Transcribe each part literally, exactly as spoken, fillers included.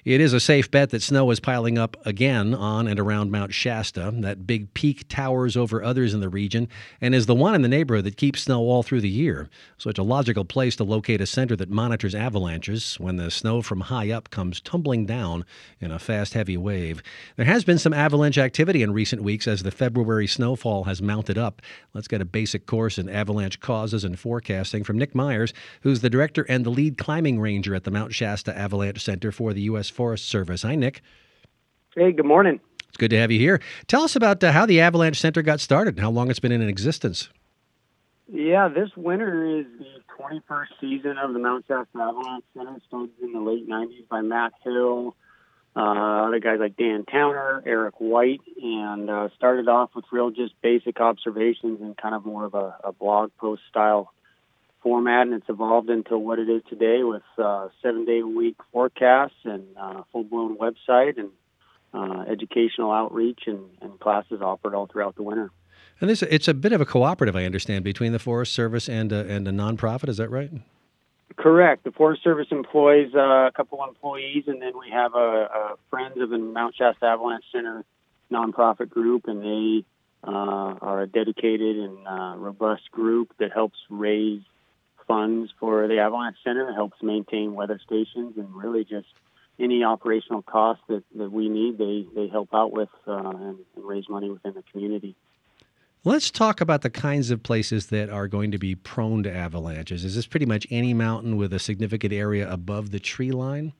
It is a safe bet that snow is piling up again on and around Mount Shasta. That big peak towers over others in the region and is the one in the neighborhood that keeps snow all through the year. So it's a logical place to locate a center that monitors avalanches when the snow from high up comes tumbling down in a fast, heavy wave. There has been some avalanche activity in recent weeks as the February snowfall has mounted up. Let's get a basic course in avalanche causes and forecasting from Nick Myers, who's the director and the lead climbing ranger at the Mount Shasta Avalanche Center for the U S Forest Service. Hi, Nick. Hey, good morning. It's good to have you here. Tell us about uh, how the Avalanche Center got started and how long it's been in existence. Yeah, this winter is the twenty-first season of the Mount Shasta Avalanche Center. It started in the late nineties by Matt Hill, uh, other guys like Dan Towner, Eric White, and uh, started off with real just basic observations and kind of more of a, a blog post style format, and it's evolved into what it is today with uh, seven-day-a-week forecasts and uh, full-blown website and uh, educational outreach and, and classes offered all throughout the winter. And this, it's a bit of a cooperative, I understand, between the Forest Service and a, and a nonprofit. Is that right? Correct. The Forest Service employs uh, a couple employees, and then we have a, a Friends of the Mount Shasta Avalanche Center nonprofit group, and they uh, are a dedicated and uh, robust group that helps raise funds for the Avalanche Center, helps maintain weather stations, and really just any operational costs that, that we need, they, they help out with uh, and, and raise money within the community. Let's talk about the kinds of places that are going to be prone to avalanches. Is this pretty much any mountain with a significant area above the tree line?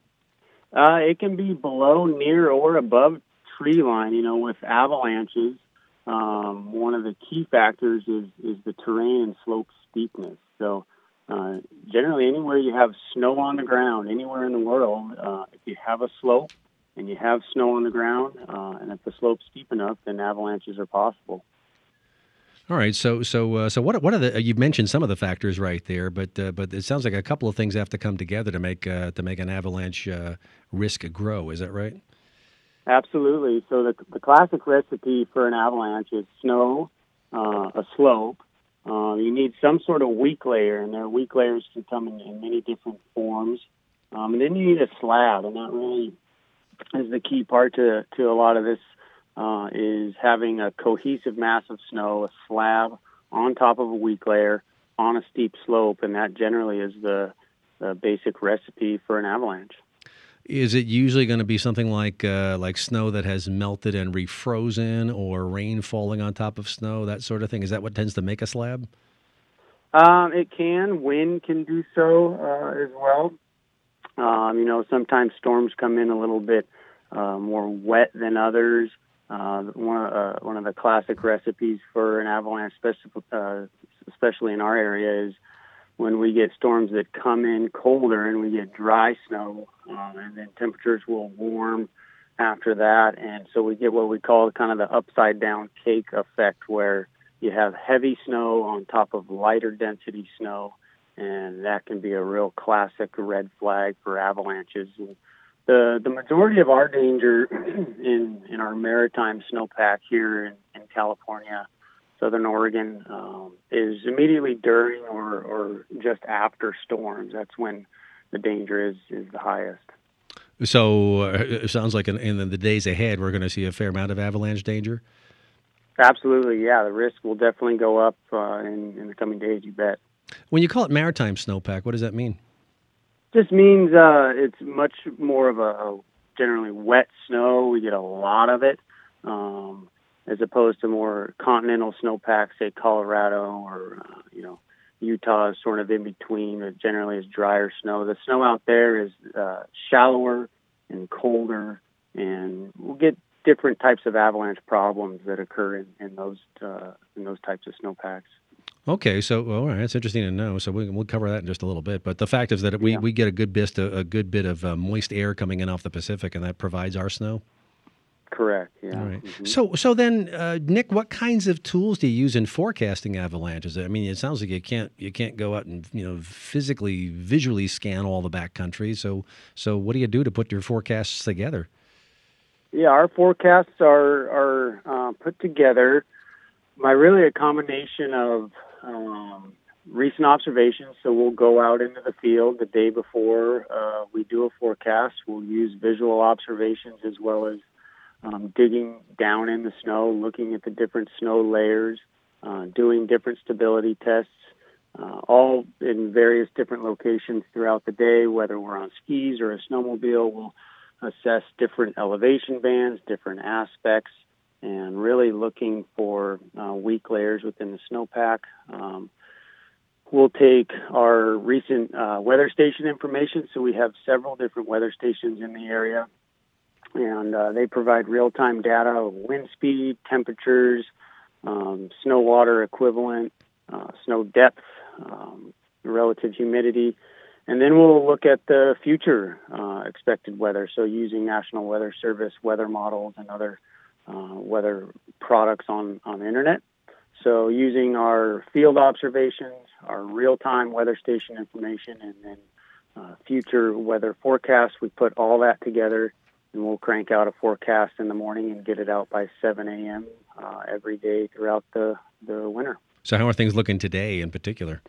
Uh, it can be below, near, or above tree line. You know, with avalanches, um, one of the key factors is, is the terrain and slope steepness. So uh, generally anywhere you have snow on the ground, anywhere in the world, uh, if you have a slope and you have snow on the ground, uh, and if the slope's steep enough, then avalanches are possible. All right. So, so, uh, so, what? What are the? You've mentioned some of the factors right there, but uh, but it sounds like a couple of things have to come together to make uh, to make an avalanche uh, risk grow. Is that right? Absolutely. So the the classic recipe for an avalanche is snow, uh, a slope. Uh, you need some sort of weak layer, and their weak layers can come in, in many different forms. Um, and then you need a slab, and that really is the key part to to a lot of this. Uh, is having a cohesive mass of snow, a slab on top of a weak layer on a steep slope, and that generally is the, the basic recipe for an avalanche. Is it usually going to be something like uh, like snow that has melted and refrozen, or rain falling on top of snow, that sort of thing? Is that what tends to make a slab? Um, it can. Wind can do so uh, as well. Um, you know, sometimes storms come in a little bit uh, more wet than others. Uh, one, uh, one of the classic recipes for an avalanche, especially, uh, especially in our area, is when we get storms that come in colder and we get dry snow, um, and then temperatures will warm after that. And so we get what we call kind of the upside down cake effect, where you have heavy snow on top of lighter density snow, and that can be a real classic red flag for avalanches. And The the majority of our danger in, in our maritime snowpack here in, in California, Southern Oregon, um, is immediately during or, or just after storms. That's when the danger is, is the highest. So uh, it sounds like in, in the days ahead, we're going to see a fair amount of avalanche danger? Absolutely, yeah. The risk will definitely go up uh, in, in the coming days, you bet. When you call it maritime snowpack, what does that mean? Just means uh, it's much more of a, a generally wet snow. We get a lot of it, um, as opposed to more continental snowpack, say Colorado or uh, you know Utah is sort of in between. It generally is drier snow. The snow out there is uh, shallower and colder, and we'll get different types of avalanche problems that occur in, in those uh, in those types of snowpacks. Okay, so well, all right, that's interesting to know. So we, we'll cover that in just a little bit. But the fact is that we, Yeah. we get a good bit a, good bit of uh, moist air coming in off the Pacific, and that provides our snow. Correct. Yeah. All right. Mm-hmm. So so then, uh, Nick, what kinds of tools do you use in forecasting avalanches? I mean, it sounds like you can't you can't go out and you know physically visually scan all the backcountry. So so what do you do to put your forecasts together? Yeah, our forecasts are are uh, put together by really a combination of um, recent observations. So we'll go out into the field the day before uh, we do a forecast. We'll use visual observations as well as um, digging down in the snow, looking at the different snow layers, uh, doing different stability tests, uh, all in various different locations throughout the day, whether we're on skis or a snowmobile. We'll assess different elevation bands, different aspects, and really looking for uh, weak layers within the snowpack. Um, we'll take our recent uh, weather station information. So we have several different weather stations in the area, and uh, they provide real-time data of wind speed, temperatures, um, snow water equivalent, uh, snow depth, um, relative humidity. And then we'll look at the future uh, expected weather. So using National Weather Service weather models and other uh, weather products on, on the internet. So using our field observations, our real-time weather station information, and then uh, future weather forecasts, we put all that together, and we'll crank out a forecast in the morning and get it out by seven a.m. Uh, every day throughout the, the winter. So how are things looking today in particular?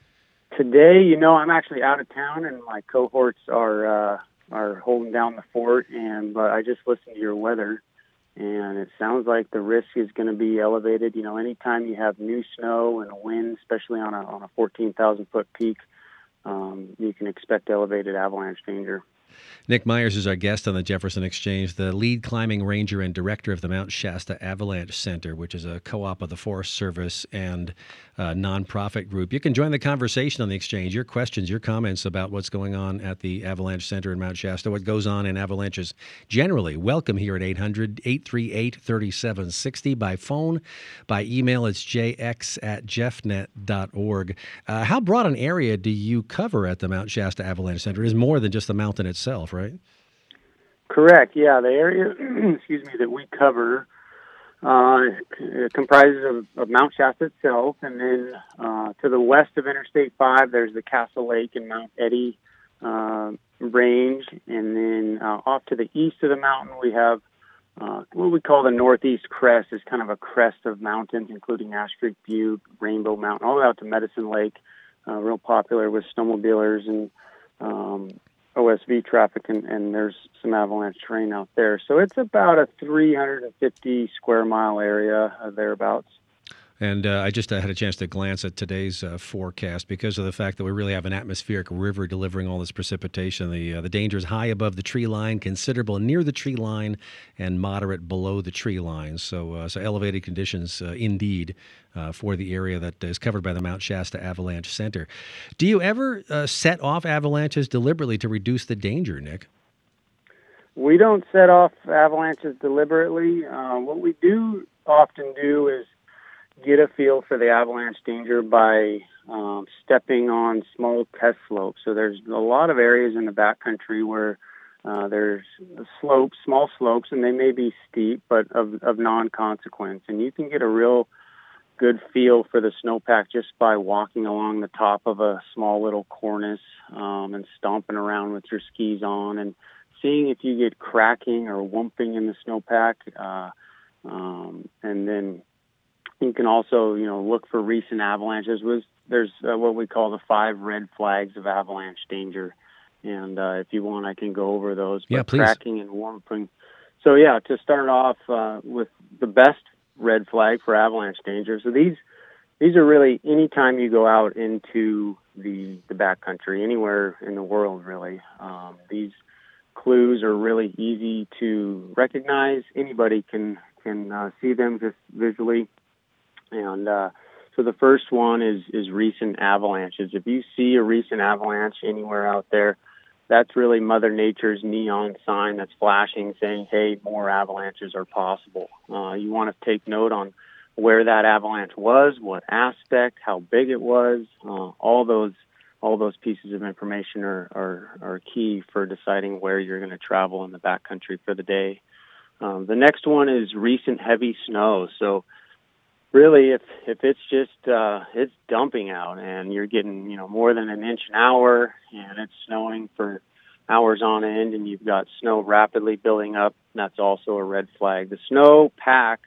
Today, you know, I'm actually out of town, and my cohorts are uh, are holding down the fort. And but I just listened to your weather, and it sounds like the risk is going to be elevated. You know, anytime you have new snow and wind, especially on a on a fourteen thousand foot peak, um, you can expect elevated avalanche danger. Nick Myers is our guest on the Jefferson Exchange, the lead climbing ranger and director of the Mount Shasta Avalanche Center, which is a co-op of the Forest Service and a nonprofit group. You can join the conversation on the Exchange. Your questions, your comments about what's going on at the Avalanche Center in Mount Shasta, what goes on in avalanches generally. Welcome here at eight hundred, eight three eight, three seven six zero. By phone, by email, it's j x at jeffnet dot org. Uh, how broad an area do you cover at the Mount Shasta Avalanche Center? It is more than just the mountain itself, right? Correct. Yeah, the area, excuse me, that we cover uh, comprises of, of Mount Shasta itself, and then uh, to the west of Interstate five, there's the Castle Lake and Mount Eddy uh, range, and then uh, off to the east of the mountain, we have uh, what we call the Northeast Crest. Is kind of a crest of mountains, including Ash Creek Butte, Rainbow Mountain, all the way out to Medicine Lake. Uh, real popular with snowmobilers and um, O S V traffic, and, and there's some avalanche terrain out there. So it's about a three hundred fifty square mile area, uh, thereabouts. And uh, I just uh, had a chance to glance at today's uh, forecast because of the fact that we really have an atmospheric river delivering all this precipitation. The uh, the danger is high above the tree line, considerable near the tree line, and moderate below the tree line. So, uh, so elevated conditions uh, indeed uh, for the area that is covered by the Mount Shasta Avalanche Center. Do you ever uh, set off avalanches deliberately to reduce the danger, Nick? We don't set off avalanches deliberately. Uh, what we do often do is get a feel for the avalanche danger by um, stepping on small test slopes. So there's a lot of areas in the backcountry where uh, there's slopes, small slopes, and they may be steep, but of, of non-consequence. And you can get a real good feel for the snowpack just by walking along the top of a small little cornice um, and stomping around with your skis on and seeing if you get cracking or wumping in the snowpack. Uh, um, and then you can also, you know, look for recent avalanches. Was there's uh, what we call the five red flags of avalanche danger, and uh, if you want, I can go over those. Yeah, but please. Cracking and warping. So yeah, to start off uh, with the best red flag for avalanche danger. So these these are really anytime you go out into the the backcountry, anywhere in the world, really. Um, these clues are really easy to recognize. Anybody can can uh, see them just visually. And uh, so the first one is, is recent avalanches. If you see a recent avalanche anywhere out there, that's really Mother Nature's neon sign that's flashing saying, hey, more avalanches are possible. Uh, you want to take note on where that avalanche was, what aspect, how big it was. Uh, all those all those pieces of information are, are, are key for deciding where you're going to travel in the backcountry for the day. Um, the next one is recent heavy snow. So really, if if it's just uh, it's dumping out and you're getting you know more than an inch an hour and it's snowing for hours on end and you've got snow rapidly building up, that's also a red flag. The snow pack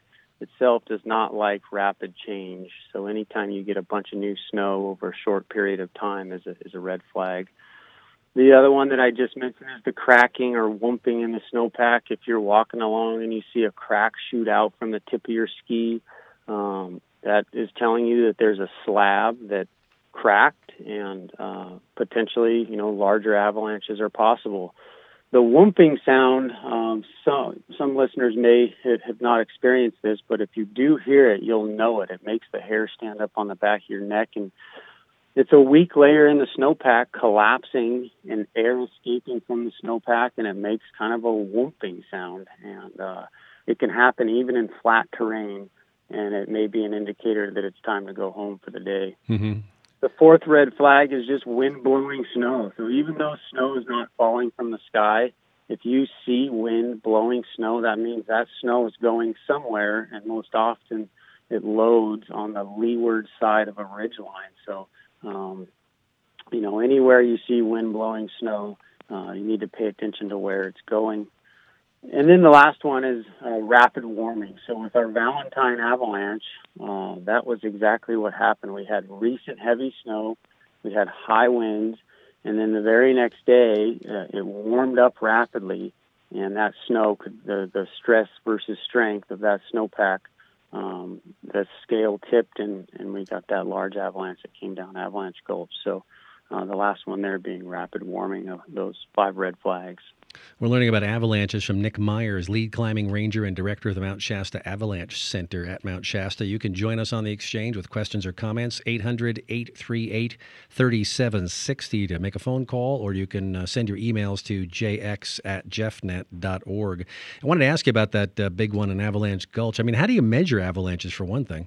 itself does not like rapid change. So anytime you get a bunch of new snow over a short period of time is a, is a red flag. The other one that I just mentioned is the cracking or whumping in the snowpack. If you're walking along and you see a crack shoot out from the tip of your ski, um, that is telling you that there's a slab that cracked and uh, potentially, you know, larger avalanches are possible. The whumping sound, um, some, some listeners may have not experienced this, but if you do hear it, you'll know it. It makes the hair stand up on the back of your neck, and it's a weak layer in the snowpack collapsing and air escaping from the snowpack, and it makes kind of a whumping sound. And uh, it can happen even in flat terrain, and it may be an indicator that it's time to go home for the day. Mm-hmm. The fourth red flag is just wind blowing snow. So even though snow is not falling from the sky, if you see wind blowing snow, that means that snow is going somewhere, and most often it loads on the leeward side of a ridgeline. So Um, you know, anywhere you see wind blowing snow, uh, you need to pay attention to where it's going. And then the last one is uh, rapid warming. So with our Valentine avalanche, uh, that was exactly what happened. We had recent heavy snow, we had high winds, and then the very next day, uh, it warmed up rapidly, and that snow, could the, the stress versus strength of that snowpack, Um, the scale tipped, and, and we got that large avalanche that came down Avalanche Gulch. So uh, the last one there being rapid warming of those five red flags. We're learning about avalanches from Nick Myers, lead climbing ranger and director of the Mount Shasta Avalanche Center at Mount Shasta. You can join us on the exchange with questions or comments, eight hundred, eight three eight, three seven six zero to make a phone call, or you can uh, send your emails to j x at jeffnet dot org. I wanted to ask you about that uh, big one in Avalanche Gulch. I mean, how do you measure avalanches, for one thing?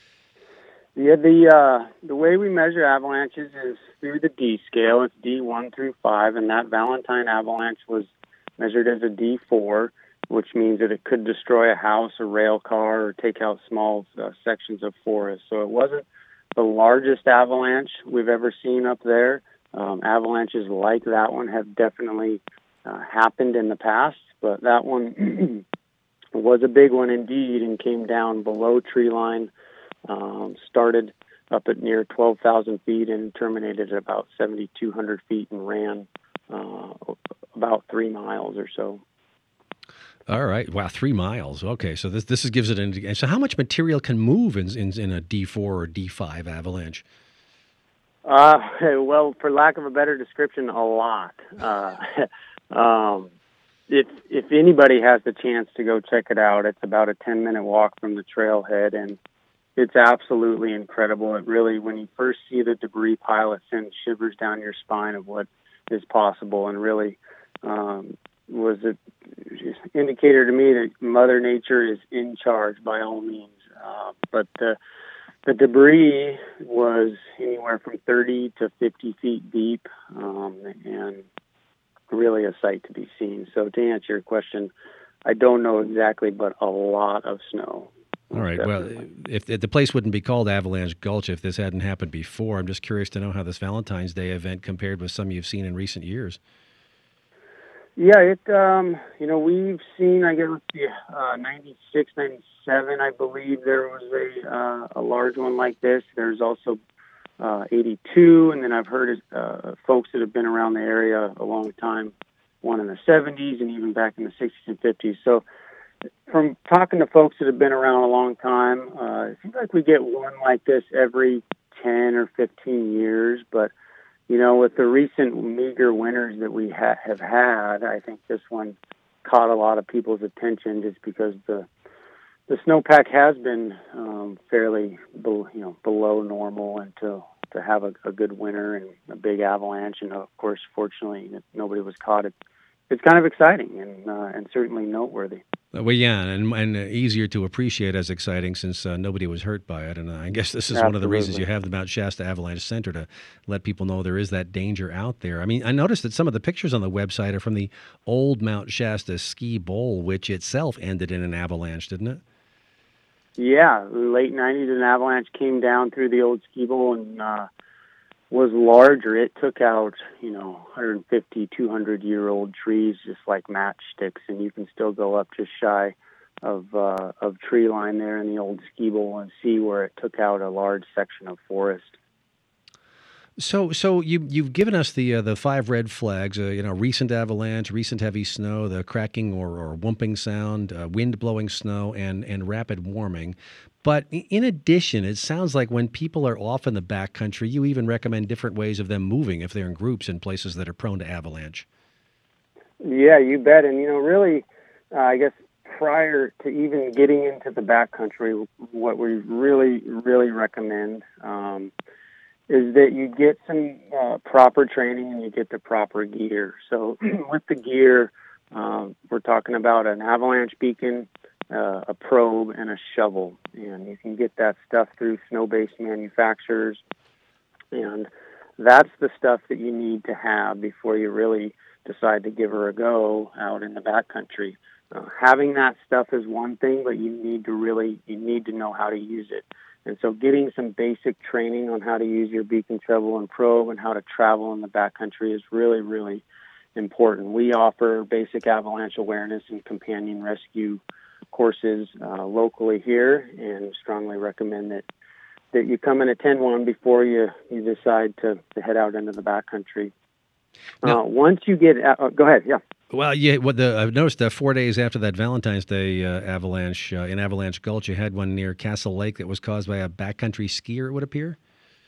Yeah, the uh, the way we measure avalanches is through the D scale. It's D one through five, and that Valentine avalanche was measured as a D four, which means that it could destroy a house, a rail car, or take out small uh, sections of forest. So it wasn't the largest avalanche we've ever seen up there. Um, avalanches like that one have definitely uh, happened in the past, but that one was a big one indeed and came down below tree line. Um, started up at near twelve thousand feet and terminated at about seventy-two hundred feet and ran uh, about three miles or so. All right. Wow, three miles. Okay, so this this is, gives it an indication. So how much material can move in, in, in a D four or D five avalanche? Uh, well, for lack of a better description, a lot. Uh, um, if if anybody has the chance to go check it out, it's about a ten-minute walk from the trailhead, and it's absolutely incredible. It really, when you first see the debris pile, it sends shivers down your spine of what is possible, and really um, was an indicator to me that Mother Nature is in charge by all means. Uh, but the, the debris was anywhere from thirty to fifty feet deep, um, and really a sight to be seen. So to answer your question, I don't know exactly, but a lot of snow. All right. Definitely. Well, if, if the place wouldn't be called Avalanche Gulch if this hadn't happened before, I'm just curious to know how this Valentine's Day event compared with some you've seen in recent years. Yeah, it, um, you know, we've seen, I guess, uh, ninety-six, ninety-seven, I believe there was a, uh, a large one like this. There's also uh, eighty-two, and then I've heard uh, folks that have been around the area a long time, one in the seventies and even back in the sixties and fifties. So from talking to folks that have been around a long time, uh, it seems like we get one like this every ten or fifteen years. But, you know, with the recent meager winters that we ha- have had, I think this one caught a lot of people's attention just because the the snowpack has been um, fairly, be- you know, below normal, and to, to have a, a good winter and a big avalanche, and of course, fortunately, nobody was caught. It, it's kind of exciting and uh, and certainly noteworthy. Well, yeah, and and easier to appreciate as exciting since uh, nobody was hurt by it. And I guess this is Absolutely. one of the reasons you have the Mount Shasta Avalanche Center, to let people know there is that danger out there. I mean, I noticed that some of the pictures on the website are from the old Mount Shasta Ski Bowl, which itself ended in an avalanche, didn't it? Yeah, late nineties, an avalanche came down through the old ski bowl and uh, was larger. It took out, you know, one fifty, two hundred year old trees just like matchsticks, and you can still go up just shy of uh, of tree line there in the old ski bowl and see where it took out a large section of forest. So, so you you've given us the uh, the five red flags. Uh, you know, recent avalanche, recent heavy snow, the cracking or, or whooping sound, uh, wind blowing snow, and and rapid warming. But in addition, it sounds like when people are off in the backcountry, you even recommend different ways of them moving if they're in groups in places that are prone to avalanche. Yeah, you bet. And you know, really, uh, I guess prior to even getting into the backcountry, what we really really recommend. Um, is that you get some uh, proper training and you get the proper gear. So with the gear, um, we're talking about an avalanche beacon, uh, a probe, and a shovel. And you can get that stuff through snow-based manufacturers. And that's the stuff that you need to have before you really decide to give her a go out in the backcountry. Uh, having that stuff is one thing, but you need to really, you need to know how to use it. And so getting some basic training on how to use your beacon, shovel, and probe and how to travel in the backcountry is really, really important. We offer basic avalanche awareness and companion rescue courses uh, locally here, and strongly recommend that, that you come and attend one before you, you decide to, to head out into the backcountry. Uh, once you get out, uh, go ahead, yeah. Well, yeah. What the I've noticed that four days after that Valentine's Day uh, avalanche uh, in Avalanche Gulch, you had one near Castle Lake that was caused by a backcountry skier. It would appear.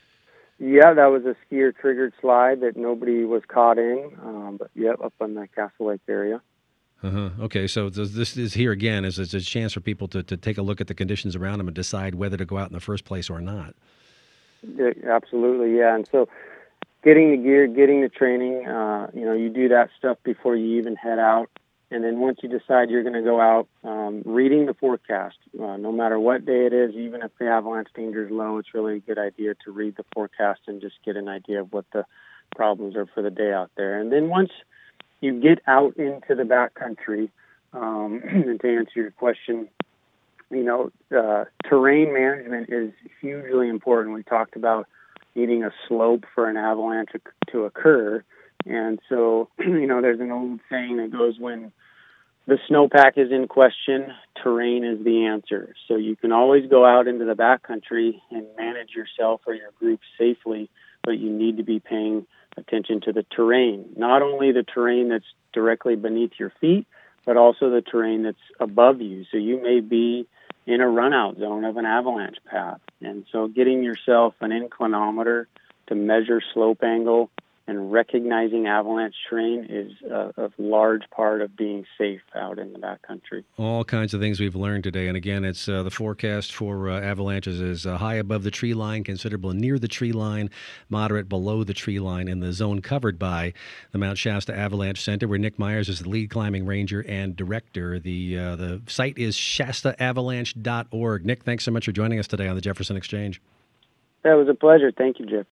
Yeah, that was a skier triggered slide that nobody was caught in, um, but yeah, up on the Castle Lake area. Uh huh. Okay, so this is here again is it's a chance for people to, to take a look at the conditions around them and decide whether to go out in the first place or not. Yeah, absolutely, yeah, and so. Getting the gear, getting the training, uh, you know, you do that stuff before you even head out. And then once you decide you're going to go out, um, reading the forecast, uh, no matter what day it is, even if the avalanche danger is low, it's really a good idea to read the forecast and just get an idea of what the problems are for the day out there. And then once you get out into the backcountry, um, and to answer your question, you know, uh, terrain management is hugely important. We talked about needing a slope for an avalanche to occur. And so, you know, there's an old saying that goes, when the snowpack is in question, terrain is the answer. So you can always go out into the backcountry and manage yourself or your group safely, but you need to be paying attention to the terrain. Not only the terrain that's directly beneath your feet, but also the terrain that's above you. So you may be in a runout zone of an avalanche path. And so getting yourself an inclinometer to measure slope angle and recognizing avalanche terrain is a, a large part of being safe out in the backcountry. All kinds of things we've learned today. And again, it's uh, the forecast for uh, avalanches is uh, high above the tree line, considerable near the tree line, moderate below the tree line in the zone covered by the Mount Shasta Avalanche Center, where Nick Myers is the lead climbing ranger and director. The, uh, the site is shasta avalanche dot org. Nick, thanks so much for joining us today on the Jefferson Exchange. That was a pleasure. Thank you, Jeff.